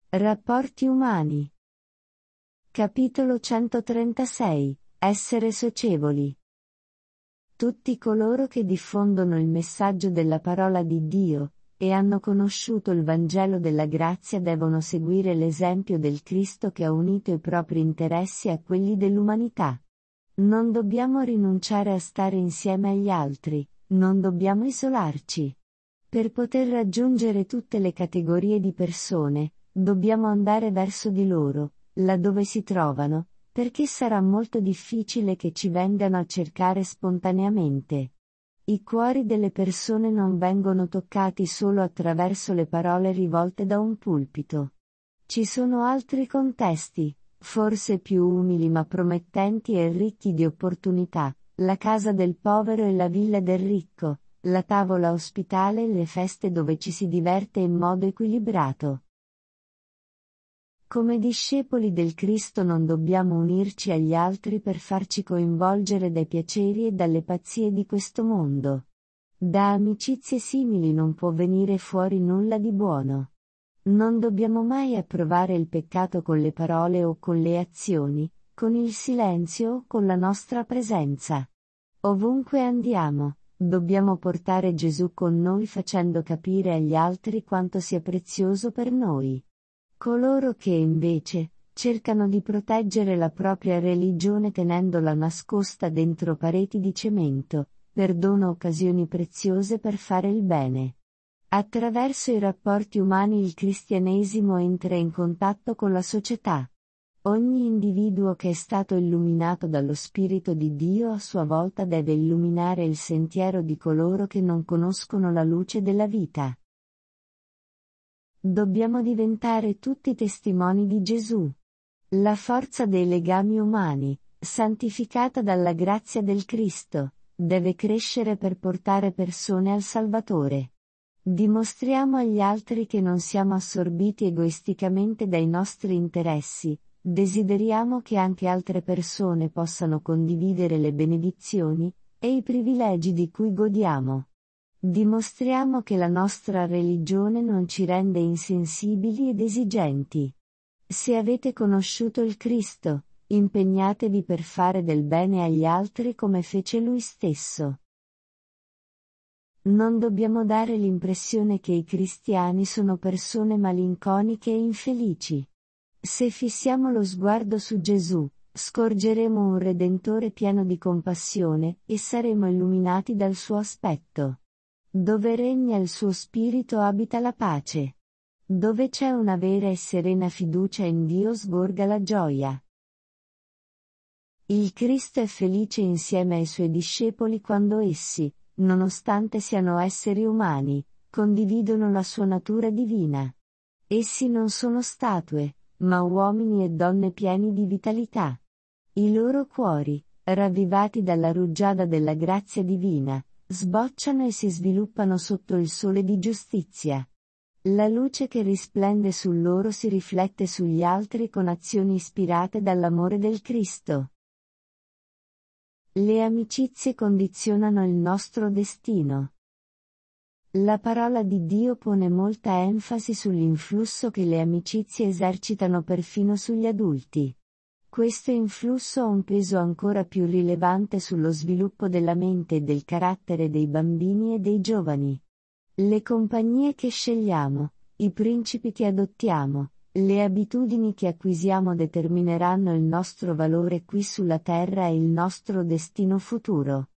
Rapporti umani. Capitolo 136. Essere socievoli. Tutti coloro che diffondono il messaggio della parola di Dio, e hanno conosciuto il Vangelo della grazia devono seguire l'esempio del Cristo che ha unito i propri interessi a quelli dell'umanità. Non dobbiamo rinunciare a stare insieme agli altri, non dobbiamo isolarci. Per poter raggiungere tutte le categorie di persone, dobbiamo andare verso di loro, laddove si trovano, perché sarà molto difficile che ci vengano a cercare spontaneamente. I cuori delle persone non vengono toccati solo attraverso le parole rivolte da un pulpito. Ci sono altri contesti, forse più umili ma promettenti e ricchi di opportunità, la casa del povero e la villa del ricco, la tavola ospitale e le feste dove ci si diverte in modo equilibrato. Come discepoli del Cristo non dobbiamo unirci agli altri per farci coinvolgere dai piaceri e dalle pazzie di questo mondo. Da amicizie simili non può venire fuori nulla di buono. Non dobbiamo mai approvare il peccato con le parole o con le azioni, con il silenzio o con la nostra presenza. Ovunque andiamo, dobbiamo portare Gesù con noi facendo capire agli altri quanto sia prezioso per noi. Coloro che, invece, cercano di proteggere la propria religione tenendola nascosta dentro pareti di cemento, perdono occasioni preziose per fare il bene. Attraverso i rapporti umani il cristianesimo entra in contatto con la società. Ogni individuo che è stato illuminato dallo Spirito di Dio a sua volta deve illuminare il sentiero di coloro che non conoscono la luce della vita. Dobbiamo diventare tutti testimoni di Gesù. La forza dei legami umani, santificata dalla grazia del Cristo, deve crescere per portare persone al Salvatore. Dimostriamo agli altri che non siamo assorbiti egoisticamente dai nostri interessi, desideriamo che anche altre persone possano condividere le benedizioni e i privilegi di cui godiamo. Dimostriamo che la nostra religione non ci rende insensibili ed esigenti. Se avete conosciuto il Cristo, impegnatevi per fare del bene agli altri come fece Lui stesso. Non dobbiamo dare l'impressione che i cristiani sono persone malinconiche e infelici. Se fissiamo lo sguardo su Gesù, scorgeremo un Redentore pieno di compassione, e saremo illuminati dal suo aspetto. Dove regna il suo spirito abita la pace. Dove c'è una vera e serena fiducia in Dio sgorga la gioia. Il Cristo è felice insieme ai suoi discepoli quando essi, nonostante siano esseri umani, condividono la sua natura divina. Essi non sono statue, ma uomini e donne pieni di vitalità. I loro cuori, ravvivati dalla rugiada della grazia divina, sbocciano e si sviluppano sotto il sole di giustizia. La luce che risplende su loro si riflette sugli altri con azioni ispirate dall'amore del Cristo. Le amicizie condizionano il nostro destino. La parola di Dio pone molta enfasi sull'influsso che le amicizie esercitano perfino sugli adulti. Questo influsso ha un peso ancora più rilevante sullo sviluppo della mente e del carattere dei bambini e dei giovani. Le compagnie che scegliamo, i principi che adottiamo, le abitudini che acquisiamo determineranno il nostro valore qui sulla terra e il nostro destino futuro.